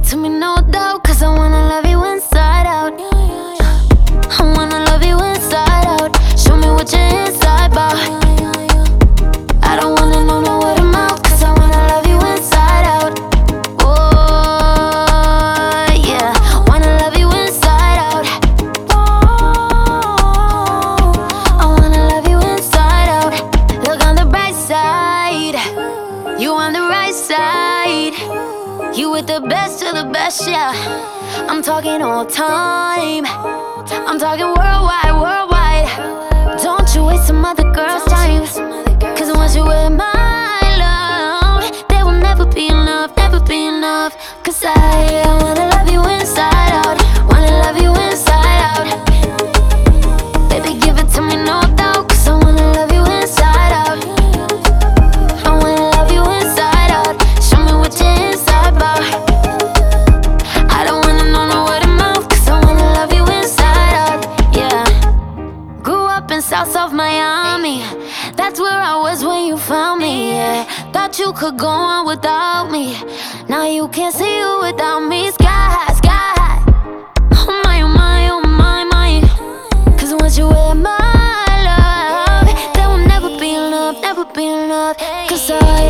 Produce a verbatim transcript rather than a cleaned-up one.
to me, no doubt, cause I wanna love you inside out. I wanna love you inside out. Show me what you're inside about. I don't wanna know no word of mouth, cause I wanna love you inside out. Oh, yeah, wanna love you inside out. Oh, I wanna love you inside out. Look on the bright side, you on the right side. You with the best of the best, yeah. I'm talking all time, I'm talking worldwide, worldwide. Don't you waste some other girl's time, cause once you with my love, there will never be enough, never be enough. Cause I, I wanna love you inside out, wanna love you inside out. Baby, give it to me, no doubt, cause I wanna love you inside out. I wanna love you inside out. Show me what you're inside about. I don't wanna know no word of mouth, cause I wanna love you inside out, yeah. Grew up in South of Miami, that's where I was when you found me, yeah. Thought you could go on without me, now you can't see you without me. Sky high, sky high. Oh my, oh my, oh my, my. Cause once you with my love, there will never be enough, never be enough. Cause I